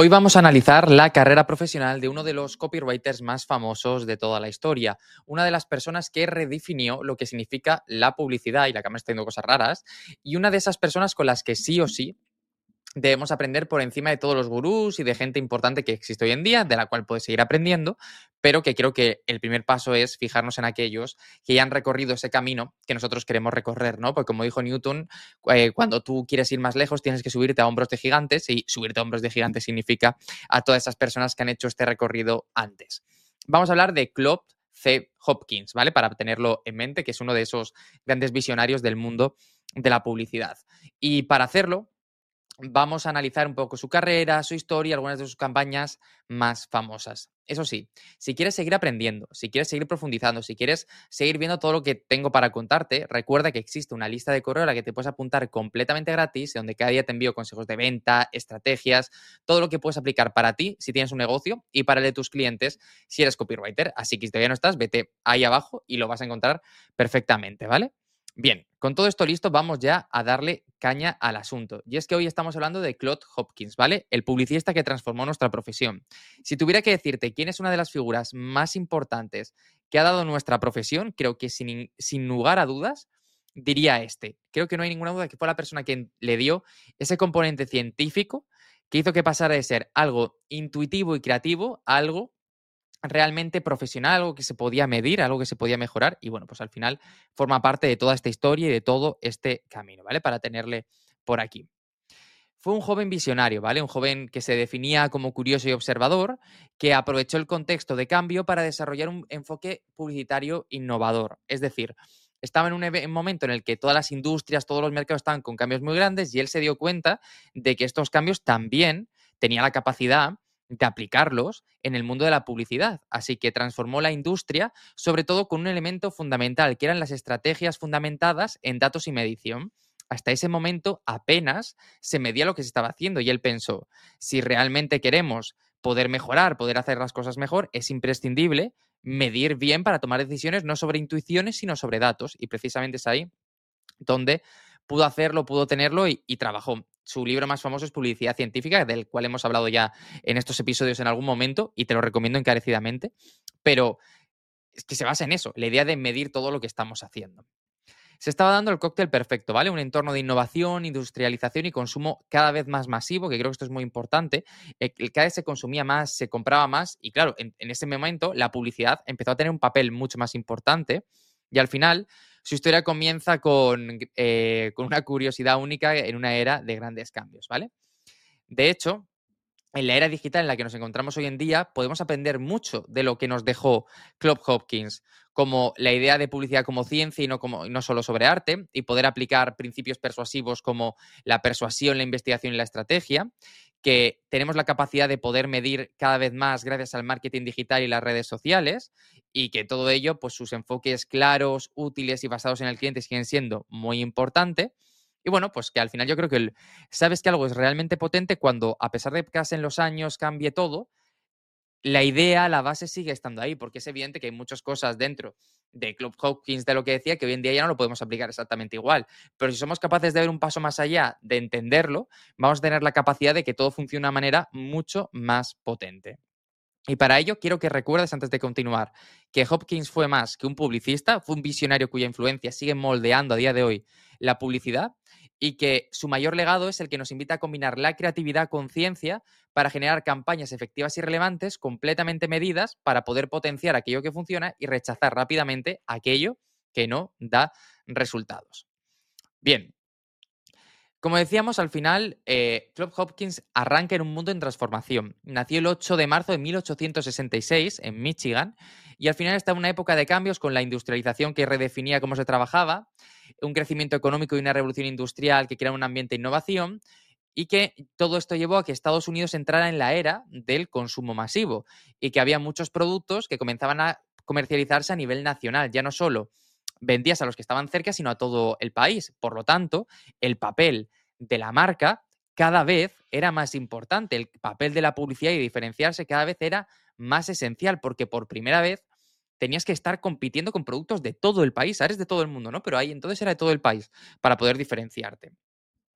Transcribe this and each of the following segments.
Hoy vamos a analizar la carrera profesional de uno de los copywriters más famosos de toda la historia, una de las personas que redefinió lo que significa la publicidad, y la cámara está haciendo cosas raras, y una de esas personas con las que sí o sí debemos aprender por encima de todos los gurús y de gente importante que existe hoy en día, de la cual puedes seguir aprendiendo, pero que creo que el primer paso es fijarnos en aquellos que ya han recorrido ese camino que nosotros queremos recorrer, ¿no? Porque como dijo Newton, cuando tú quieres ir más lejos tienes que subirte a hombros de gigantes, y subirte a hombros de gigantes significa a todas esas personas que han hecho este recorrido antes. Vamos a hablar de Claude C. Hopkins, ¿vale? Para tenerlo en mente, que es uno de esos grandes visionarios del mundo de la publicidad. Y para hacerlo, vamos a analizar un poco su carrera, su historia, algunas de sus campañas más famosas. Eso sí, si quieres seguir aprendiendo, si quieres seguir profundizando, si quieres seguir viendo todo lo que tengo para contarte, recuerda que existe una lista de correo a la que te puedes apuntar completamente gratis, donde cada día te envío consejos de venta, estrategias, todo lo que puedes aplicar para ti si tienes un negocio y para el de tus clientes si eres copywriter. Así que si todavía no estás, vete ahí abajo y lo vas a encontrar perfectamente, ¿vale? Bien, con todo esto listo, vamos ya a darle caña al asunto. Y es que hoy estamos hablando de Claude Hopkins, ¿vale? El publicista que transformó nuestra profesión. Si tuviera que decirte quién es una de las figuras más importantes que ha dado nuestra profesión, creo que sin lugar a dudas, diría este. Creo que no hay ninguna duda que fue la persona que le dio ese componente científico que hizo que pasara de ser algo intuitivo y creativo a algo realmente profesional, algo que se podía medir, algo que se podía mejorar, y bueno, pues al final forma parte de toda esta historia y de todo este camino, ¿vale? Para tenerle por aquí. Fue un joven visionario, ¿vale? Un joven que se definía como curioso y observador, que aprovechó el contexto de cambio para desarrollar un enfoque publicitario innovador. Es decir, estaba en un momento en el que todas las industrias, todos los mercados estaban con cambios muy grandes, y él se dio cuenta de que estos cambios también tenía la capacidad de aplicarlos en el mundo de la publicidad. Así que transformó la industria, sobre todo con un elemento fundamental, que eran las estrategias fundamentadas en datos y medición. Hasta ese momento apenas se medía lo que se estaba haciendo, y él pensó, si realmente queremos poder mejorar, poder hacer las cosas mejor, es imprescindible medir bien para tomar decisiones no sobre intuiciones, sino sobre datos. Y precisamente es ahí donde pudo hacerlo, pudo tenerlo y trabajó. Su libro más famoso es Publicidad Científica, del cual hemos hablado ya en estos episodios en algún momento, y te lo recomiendo encarecidamente, pero es que se basa en eso, la idea de medir todo lo que estamos haciendo. Se estaba dando el cóctel perfecto, ¿vale? Un entorno de innovación, industrialización y consumo cada vez más masivo, que creo que esto es muy importante. Cada vez se consumía más, se compraba más, y claro, en ese momento la publicidad empezó a tener un papel mucho más importante, y al final su historia comienza con una curiosidad única en una era de grandes cambios, ¿vale? De hecho, en la era digital en la que nos encontramos hoy en día, podemos aprender mucho de lo que nos dejó Claude Hopkins, como la idea de publicidad como ciencia y no solo sobre arte, y poder aplicar principios persuasivos como la persuasión, la investigación y la estrategia, que tenemos la capacidad de poder medir cada vez más gracias al marketing digital y las redes sociales, y que todo ello, pues sus enfoques claros, útiles y basados en el cliente siguen siendo muy importantes. Y bueno, pues que al final yo creo que sabes que algo es realmente potente cuando, a pesar de que pasen los años, cambie todo, la idea, la base sigue estando ahí, porque es evidente que hay muchas cosas dentro de Club Hawkins, de lo que decía, que hoy en día ya no lo podemos aplicar exactamente igual. Pero si somos capaces de ver un paso más allá, de entenderlo, vamos a tener la capacidad de que todo funcione de una manera mucho más potente. Y para ello quiero que recuerdes, antes de continuar, que Hopkins fue más que un publicista, fue un visionario cuya influencia sigue moldeando a día de hoy la publicidad, y que su mayor legado es el que nos invita a combinar la creatividad con ciencia para generar campañas efectivas y relevantes, completamente medidas, para poder potenciar aquello que funciona y rechazar rápidamente aquello que no da resultados. Bien, como decíamos, al final, Claude Hopkins arranca en un mundo en transformación. Nació el 8 de marzo de 1866 en Michigan, y al final está en una época de cambios con la industrialización que redefinía cómo se trabajaba, un crecimiento económico y una revolución industrial que crea un ambiente de innovación, y que todo esto llevó a que Estados Unidos entrara en la era del consumo masivo, y que había muchos productos que comenzaban a comercializarse a nivel nacional. Ya no solo vendías a los que estaban cerca, sino a todo el país. Por lo tanto, el papel de la marca cada vez era más importante. El papel de la publicidad y diferenciarse cada vez era más esencial, porque por primera vez tenías que estar compitiendo con productos de todo el país. Ahora es de todo el mundo, ¿no? Pero ahí entonces era de todo el país para poder diferenciarte.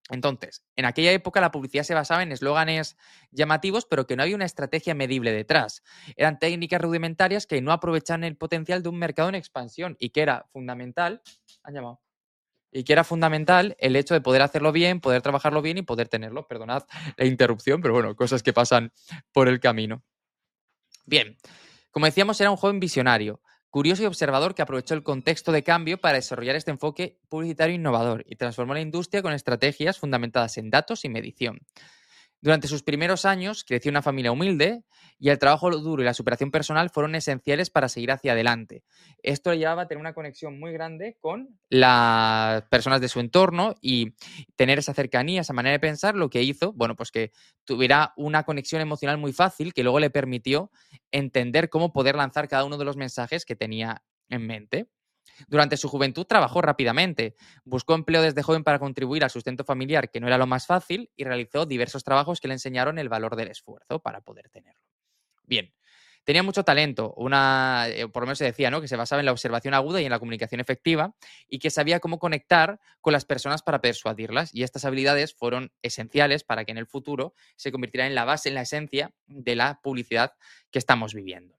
Entonces, en aquella época la publicidad se basaba en eslóganes llamativos, pero que no había una estrategia medible detrás. Eran técnicas rudimentarias que no aprovechaban el potencial de un mercado en expansión y que era fundamental. Han llamado. Y que era fundamental el hecho de poder hacerlo bien, poder trabajarlo bien y poder tenerlo. Perdonad la interrupción, pero bueno, cosas que pasan por el camino. Bien, como decíamos, era un joven visionario, curioso y observador que aprovechó el contexto de cambio para desarrollar este enfoque publicitario innovador y transformó la industria con estrategias fundamentadas en datos y medición. Durante sus primeros años creció una familia humilde y el trabajo duro y la superación personal fueron esenciales para seguir hacia adelante. Esto le llevaba a tener una conexión muy grande con las personas de su entorno y tener esa cercanía, esa manera de pensar, lo que hizo, bueno, pues que tuviera una conexión emocional muy fácil que luego le permitió entender cómo poder lanzar cada uno de los mensajes que tenía en mente. Durante su juventud trabajó rápidamente, buscó empleo desde joven para contribuir al sustento familiar, que no era lo más fácil, y realizó diversos trabajos que le enseñaron el valor del esfuerzo para poder tenerlo. Bien, tenía mucho talento, por lo menos se decía, ¿no? Que se basaba en la observación aguda y en la comunicación efectiva y que sabía cómo conectar con las personas para persuadirlas. Y estas habilidades fueron esenciales para que en el futuro se convirtieran en la base, en la esencia de la publicidad que estamos viviendo.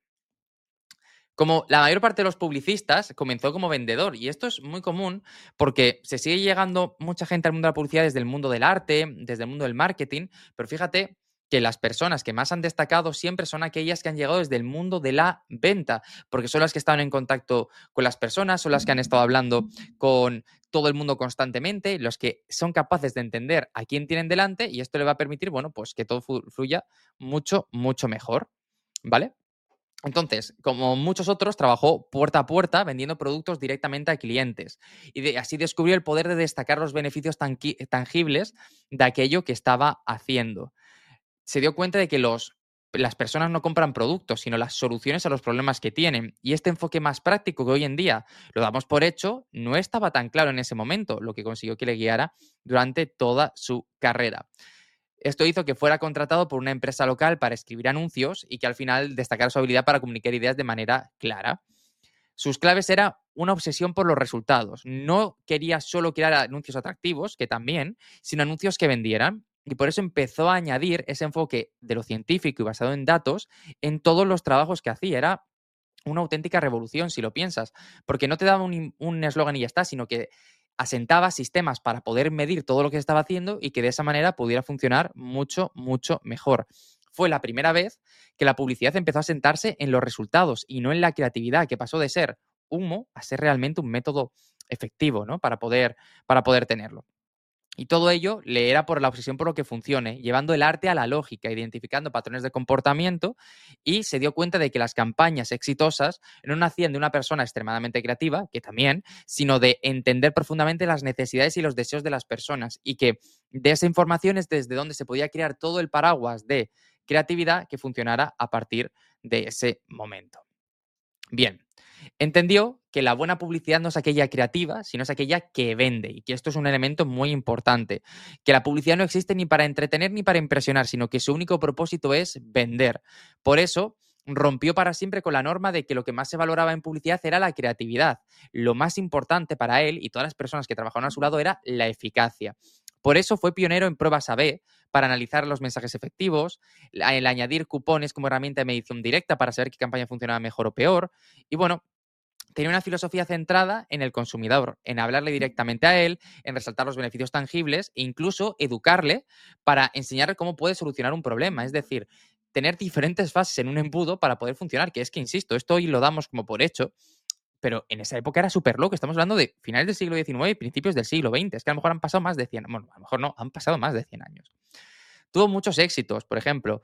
Como la mayor parte de los publicistas, comenzó como vendedor. Y esto es muy común porque se sigue llegando mucha gente al mundo de la publicidad desde el mundo del arte, desde el mundo del marketing. Pero fíjate que las personas que más han destacado siempre son aquellas que han llegado desde el mundo de la venta, porque son las que están en contacto con las personas, son las que han estado hablando con todo el mundo constantemente, los que son capaces de entender a quién tienen delante y esto le va a permitir, bueno, pues que todo fluya mucho, mucho mejor, ¿vale? Entonces, como muchos otros, trabajó puerta a puerta vendiendo productos directamente a clientes y así descubrió el poder de destacar los beneficios tangibles de aquello que estaba haciendo. Se dio cuenta de que las personas no compran productos, sino las soluciones a los problemas que tienen. Y este enfoque más práctico que hoy en día lo damos por hecho, no estaba tan claro en ese momento, lo que consiguió que le guiara durante toda su carrera. Esto hizo que fuera contratado por una empresa local para escribir anuncios y que al final destacara su habilidad para comunicar ideas de manera clara. Sus claves era una obsesión por los resultados. No quería solo crear anuncios atractivos, que también, sino anuncios que vendieran. Y por eso empezó a añadir ese enfoque de lo científico y basado en datos en todos los trabajos que hacía. Era una auténtica revolución, si lo piensas, porque no te daba un eslogan y ya está, sino que asentaba sistemas para poder medir todo lo que estaba haciendo y que de esa manera pudiera funcionar mucho, mucho mejor. Fue la primera vez que la publicidad empezó a sentarse en los resultados y no en la creatividad, que pasó de ser humo a ser realmente un método efectivo, ¿no? Para poder tenerlo. Y todo ello le era por la obsesión por lo que funcione, llevando el arte a la lógica, identificando patrones de comportamiento y se dio cuenta de que las campañas exitosas no nacían de una persona extremadamente creativa, que también, sino de entender profundamente las necesidades y los deseos de las personas y que de esa información es desde donde se podía crear todo el paraguas de creatividad que funcionara a partir de ese momento. Bien, entendió que la buena publicidad no es aquella creativa, sino es aquella que vende, y que esto es un elemento muy importante, que la publicidad no existe ni para entretener ni para impresionar, sino que su único propósito es vender. Por eso, rompió para siempre con la norma de que lo que más se valoraba en publicidad era la creatividad. Lo más importante para él y todas las personas que trabajaron a su lado era la eficacia. Por eso fue pionero en pruebas A/B para analizar los mensajes efectivos, el añadir cupones como herramienta de medición directa para saber qué campaña funcionaba mejor o peor. Y bueno, tenía una filosofía centrada en el consumidor, en hablarle directamente a él, en resaltar los beneficios tangibles e incluso educarle para enseñarle cómo puede solucionar un problema. Es decir, tener diferentes fases en un embudo para poder funcionar, que es que, insisto, esto hoy lo damos como por hecho, pero en esa época era súper loco. Estamos hablando de finales del siglo XIX y principios del siglo XX. Es que a lo mejor han pasado más de 100, bueno, a lo mejor no, han pasado más de 100 años. Tuvo muchos éxitos, por ejemplo,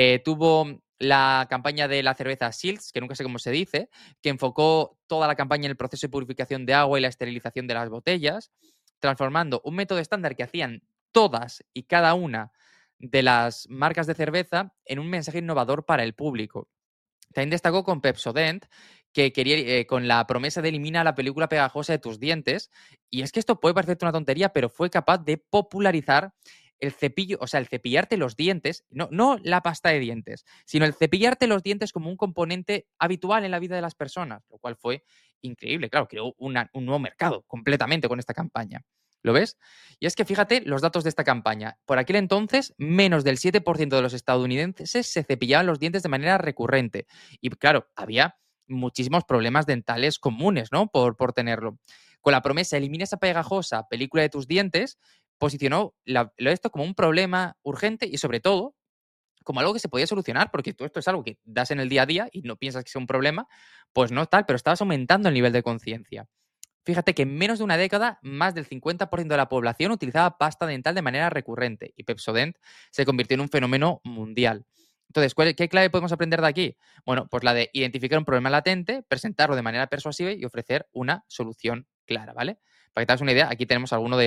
tuvo la campaña de la cerveza Shields, que nunca sé cómo se dice, que enfocó toda la campaña en el proceso de purificación de agua y la esterilización de las botellas, transformando un método estándar que hacían todas y cada una de las marcas de cerveza en un mensaje innovador para el público. También destacó con Pepsodent, que quería, con la promesa de eliminar la película pegajosa de tus dientes. Y es que esto puede parecerte una tontería, pero fue capaz de popularizar el cepillo, o sea, el cepillarte los dientes, no la pasta de dientes, sino el cepillarte los dientes como un componente habitual en la vida de las personas, lo cual fue increíble. Claro, creó un nuevo mercado completamente con esta campaña. ¿Lo ves? Y es que fíjate los datos de esta campaña. Por aquel entonces, menos del 7% de los estadounidenses se cepillaban los dientes de manera recurrente. Y claro, había muchísimos problemas dentales comunes, ¿no? Por tenerlo. Con la promesa, elimina esa pegajosa película de tus dientes, posicionó esto como un problema urgente y sobre todo como algo que se podía solucionar, porque todo esto es algo que das en el día a día y no piensas que sea un problema, pues no tal, pero estabas aumentando el nivel de conciencia. Fíjate que en menos de una década, más del 50% de la población utilizaba pasta dental de manera recurrente y Pepsodent se convirtió en un fenómeno mundial. Entonces, ¿qué clave podemos aprender de aquí? Bueno, pues la de identificar un problema latente, presentarlo de manera persuasiva y ofrecer una solución clara, ¿vale? Para que te hagas una idea, aquí tenemos algunos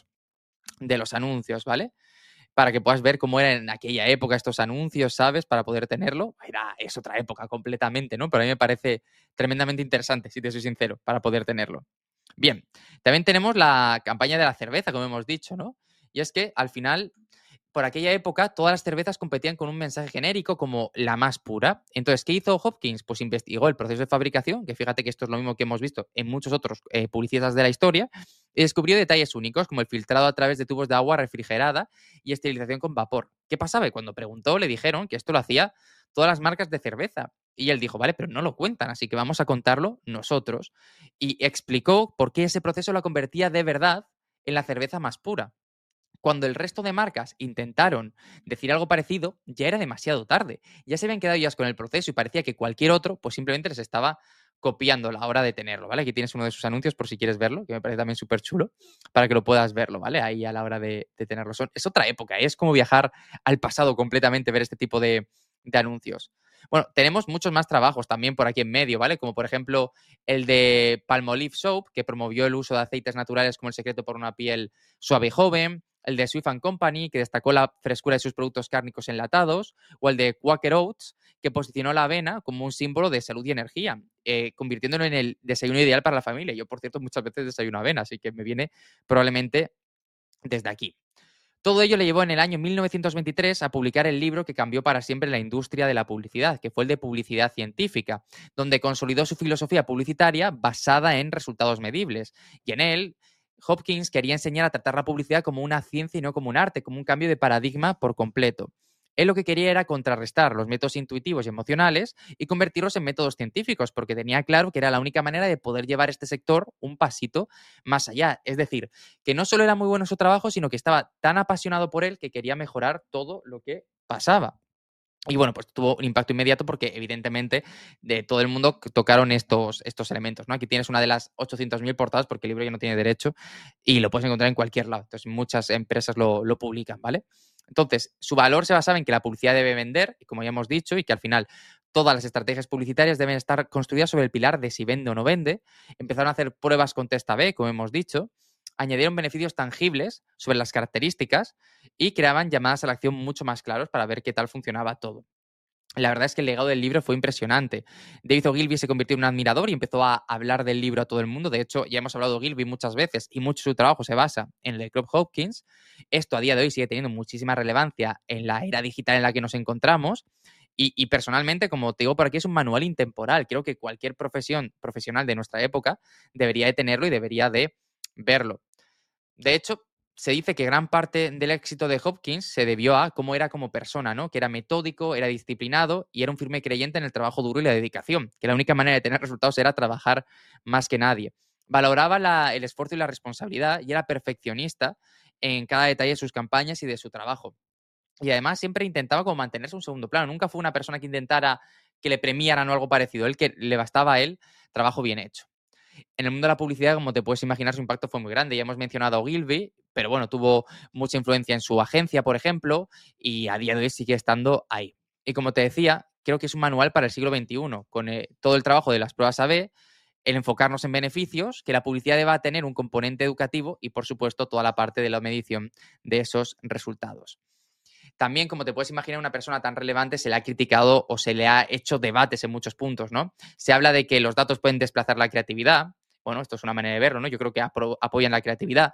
de los anuncios, ¿vale? Para que puedas ver cómo eran en aquella época estos anuncios, ¿sabes? Para poder tenerlo. Es otra época completamente, ¿no? Pero a mí me parece tremendamente interesante, si te soy sincero, para poder tenerlo. Bien, también tenemos la campaña de la cerveza, como hemos dicho, ¿no? Y es que al final, por aquella época, todas las cervezas competían con un mensaje genérico como la más pura. Entonces, ¿qué hizo Hopkins? Pues investigó el proceso de fabricación, que fíjate que esto es lo mismo que hemos visto en muchos otros publicistas de la historia, y descubrió detalles únicos como el filtrado a través de tubos de agua refrigerada y esterilización con vapor. ¿Qué pasaba? Y cuando preguntó, le dijeron que esto lo hacía todas las marcas de cerveza. Y él dijo, vale, pero no lo cuentan, así que vamos a contarlo nosotros. Y explicó por qué ese proceso la convertía de verdad en la cerveza más pura. Cuando el resto de marcas intentaron decir algo parecido, ya era demasiado tarde. Ya se habían quedado ellas con el proceso y parecía que cualquier otro, pues simplemente les estaba copiando la hora de tenerlo, ¿vale? Aquí tienes uno de sus anuncios por si quieres verlo, que me parece también súper chulo, para que lo puedas verlo, ¿vale? Ahí a la hora de tenerlo. Es otra época, ¿eh? Es como viajar al pasado completamente, ver este tipo de anuncios. Bueno, tenemos muchos más trabajos también por aquí en medio, ¿vale? Como por ejemplo el de Palmolive Soap, que promovió el uso de aceites naturales como el secreto por una piel suave y joven, el de Swift Company, que destacó la frescura de sus productos cárnicos enlatados, o el de Quaker Oats, que posicionó la avena como un símbolo de salud y energía, convirtiéndolo en el desayuno ideal para la familia. Yo, por cierto, muchas veces desayuno avena, así que me viene probablemente desde aquí. Todo ello le llevó en el año 1923 a publicar el libro que cambió para siempre la industria de la publicidad, que fue el de Publicidad Científica, donde consolidó su filosofía publicitaria basada en resultados medibles. Y en él, Hopkins quería enseñar a tratar la publicidad como una ciencia y no como un arte, como un cambio de paradigma por completo. Él lo que quería era contrarrestar los métodos intuitivos y emocionales y convertirlos en métodos científicos, porque tenía claro que era la única manera de poder llevar este sector un pasito más allá. Es decir, que no solo era muy bueno su trabajo, sino que estaba tan apasionado por él que quería mejorar todo lo que pasaba. Y bueno, pues tuvo un impacto inmediato porque evidentemente de todo el mundo tocaron estos elementos, ¿no? Aquí tienes una de las 800.000 portadas porque el libro ya no tiene derecho y lo puedes encontrar en cualquier lado. Entonces muchas empresas lo publican, ¿vale? Entonces, su valor se basaba en que la publicidad debe vender, como ya hemos dicho, y que al final todas las estrategias publicitarias deben estar construidas sobre el pilar de si vende o no vende. Empezaron a hacer pruebas con test A/B, como hemos dicho, añadieron beneficios tangibles sobre las características y creaban llamadas a la acción mucho más claros para ver qué tal funcionaba todo. La verdad es que el legado del libro fue impresionante. David Ogilvy se convirtió en un admirador y empezó a hablar del libro a todo el mundo. De hecho, ya hemos hablado de Ogilvy muchas veces y mucho de su trabajo se basa en el de Club Hopkins. Esto a día de hoy sigue teniendo muchísima relevancia en la era digital en la que nos encontramos. Y personalmente, como te digo por aquí, es un manual intemporal. Creo que cualquier profesional de nuestra época debería de tenerlo y debería de verlo. De hecho, se dice que gran parte del éxito de Hopkins se debió a cómo era como persona, ¿no? Que era metódico, era disciplinado y era un firme creyente en el trabajo duro y la dedicación, que la única manera de tener resultados era trabajar más que nadie. Valoraba el esfuerzo y la responsabilidad y era perfeccionista en cada detalle de sus campañas y de su trabajo. Y además siempre intentaba como mantenerse en un segundo plano. Nunca fue una persona que intentara que le premiaran o algo parecido. Él que le bastaba a él trabajo bien hecho. En el mundo de la publicidad, como te puedes imaginar, su impacto fue muy grande. Ya hemos mencionado a Ogilvy, pero bueno, tuvo mucha influencia en su agencia, por ejemplo, y a día de hoy sigue estando ahí. Y como te decía, creo que es un manual para el siglo XXI, con todo el trabajo de las pruebas A/B, el enfocarnos en beneficios, que la publicidad deba tener un componente educativo y, por supuesto, toda la parte de la medición de esos resultados. También, como te puedes imaginar, una persona tan relevante se le ha criticado o se le ha hecho debates en muchos puntos, ¿no? Se habla de que los datos pueden desplazar la creatividad. Bueno, esto es una manera de verlo, ¿no? Yo creo que apoyan la creatividad.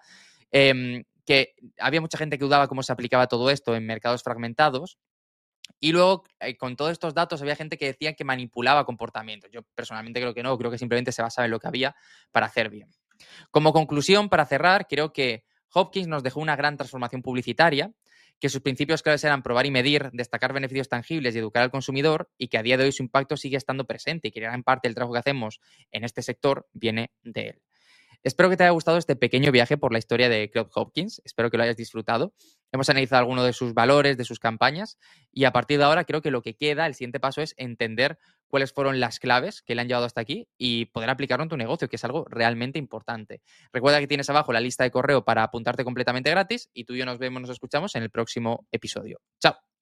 Que había mucha gente que dudaba cómo se aplicaba todo esto en mercados fragmentados. Y luego, con todos estos datos, había gente que decía que manipulaba comportamientos. Yo personalmente creo que no, creo que simplemente se basaba en lo que había para hacer bien. Como conclusión, para cerrar, creo que Hopkins nos dejó una gran transformación publicitaria, que sus principios claves eran probar y medir, destacar beneficios tangibles y educar al consumidor, y que a día de hoy su impacto sigue estando presente y que gran parte del trabajo que hacemos en este sector viene de él. Espero que te haya gustado este pequeño viaje por la historia de Claude Hopkins. Espero que lo hayas disfrutado. Hemos analizado algunos de sus valores, de sus campañas, y a partir de ahora creo que lo que queda, el siguiente paso, es entender cuáles fueron las claves que le han llevado hasta aquí y poder aplicarlo en tu negocio, que es algo realmente importante. Recuerda que tienes abajo la lista de correo para apuntarte completamente gratis y tú y yo nos vemos, nos escuchamos en el próximo episodio. Chao.